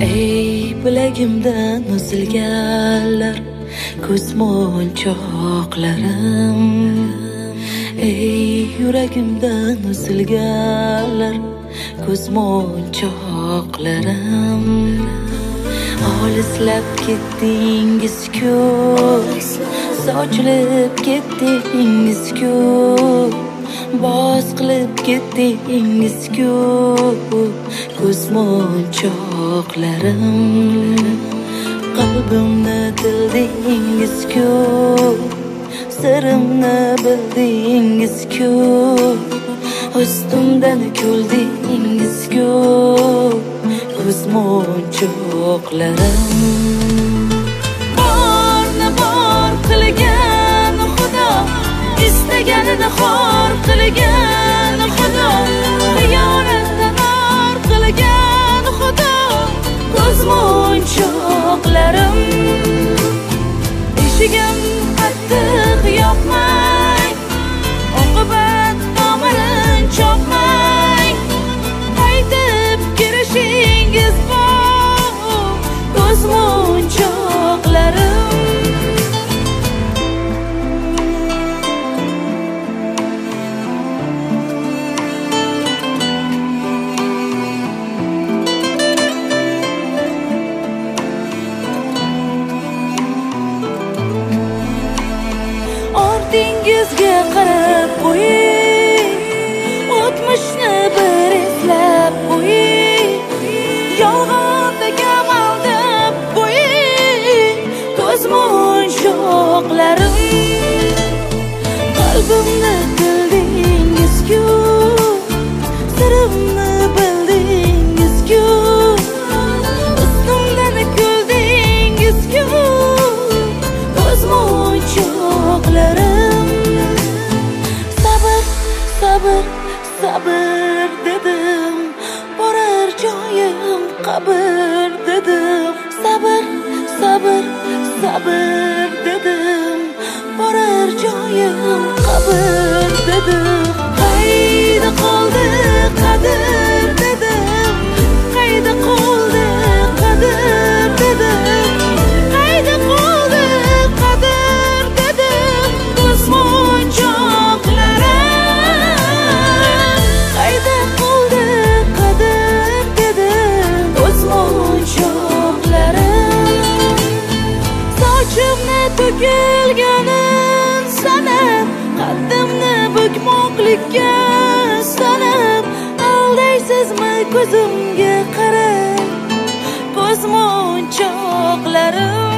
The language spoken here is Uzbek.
Ey bilagimdan osilganlar ko'zmonchoqlarim, ey yuragimdan osilganlar ko'zmonchoqlarim. Olislab ketdingiz-ku, sochilib ketdingiz-ku, boz qilib ketdingiz-ku ko'zmonchoqlarim. Qalbimni tildingiz-ku, sirimni bildingiz-ku, ustimdan kuldingiz-ku ko'zmonchoqlarim. Borni bor qilgan Xudo, istaganini xor qilgan Xudo, xiyonatdan or qilgan Xudo ko'zmonchoqlarim. Eshigim qattiq yopmang, oqibat tomirin chopmang, qaytib kirishingiz bor ko'zmonchoqlarim. Ortingizga qarab qo'ying, o'tmishni bir eslab qo'ying, yolg'onga maldab qo'ying ko'zmonchoqlarim. Qalbimni tildingiz-ku, sirimni bildingiz-ku, ustimdan kuldingiz-ku ko'zmonchoqlarim. Sabr, sabr, sabr dedim, borar joyim qabr dedim. Sabr, sabr, sabr dedim, borar joyim qabr dedim. Qayda qoldi qadr dedim, qayda qoldi qadr dedim, qayda qoldi qadr dedim ko'zmonchoqlarim. Qayda qoldi qadr dedim ko'zmonchoqlarim. Sochimni to'kilganin sanab, qaddimni bukmoqlikka sanab, aldaysizmi ko'zimga qarab ko'zmonchoqlarim.